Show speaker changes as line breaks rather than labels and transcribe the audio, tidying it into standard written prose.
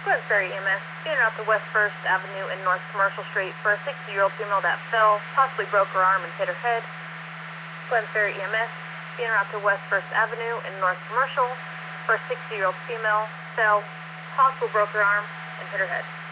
Glen Ferry EMS, being out to West 1st Avenue and North Commercial Street for a 60-year-old female that fell, possibly broke her arm and hit her head. Glen Ferry EMS, being out to West 1st Avenue and North Commercial for a 60-year-old female fell, possibly broke her arm and hit her head.